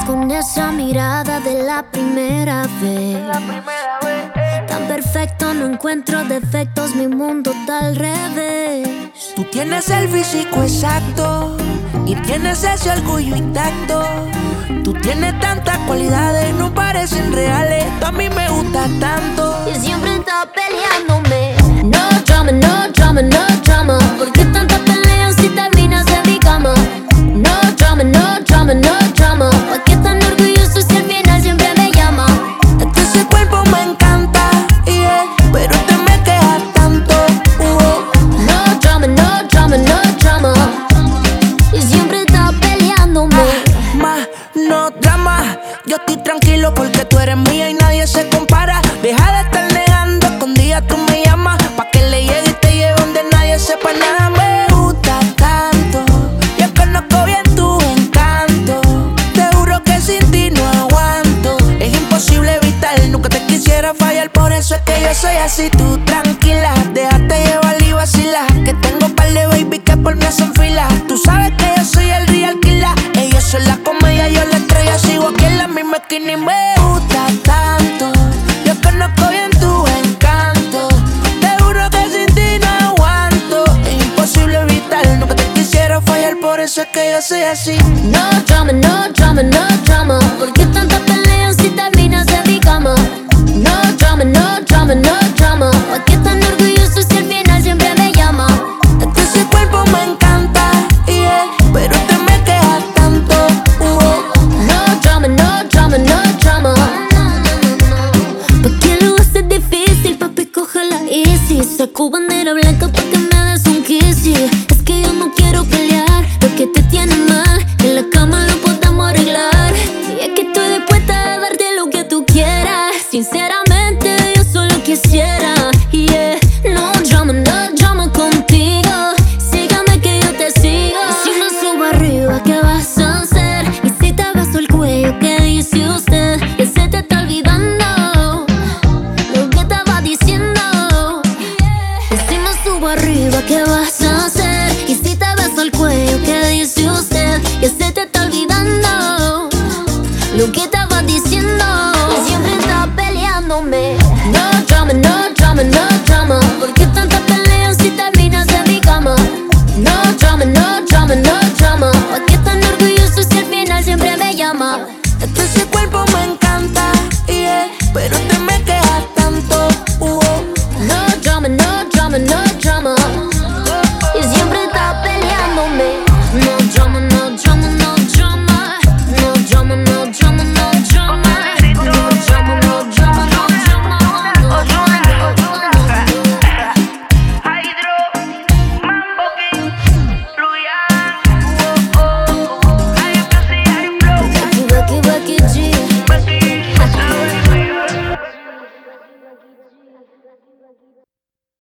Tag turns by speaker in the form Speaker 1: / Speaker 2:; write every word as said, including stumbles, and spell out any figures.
Speaker 1: Con esa mirada de la primera vez,
Speaker 2: La primera vez.
Speaker 1: tan perfecto, no encuentro defectos, mi mundo está al revés.
Speaker 2: Tú tienes el físico exacto y tienes ese orgullo intacto. Tú tienes tantas cualidades, no parecen reales. Tú a mí me gustas tanto.
Speaker 1: Y siempre está peleándome. No drama, no drama, no drama. ¿Por qué tantas peleas si terminas en mi cama? No drama, no drama, no drama. ¿Por qué tan orgulloso si al final siempre me llama?
Speaker 2: Es que ese cuerpo me encanta, yeah, pero te me quejas tanto. uh.
Speaker 1: No drama, no drama, no drama. Y siempre está peleándome.
Speaker 2: Más, no drama. Yo estoy tranquilo porque tú eres mía y nadie se compara. Deja de estar negando, escondida tú me llamas. Pa' que le llegue y te lleve donde nadie sepa nada. Me gusta tanto, yo conozco bien tu encanto. Te juro que sin ti no aguanto. Es imposible evitar, nunca te quisiera fallar. Por eso es que yo soy así, tú tranquila. Déjate llevar y vacilar, que tengo par de baby que por mí hacen fila. Tú sabes que yo soy el real killer. Ellos son la comedia, yo la estrella. Sigo aquí en la misma esquina y me gusta tanto. Yo conozco bien tu encanto. Te juro que sin ti no aguanto. Es imposible evitar, nunca te quisiera fallar. Por eso es que yo soy así.
Speaker 1: No drama, no drama, no drama. ¿Por qué tantas peleas si terminas en mi cama?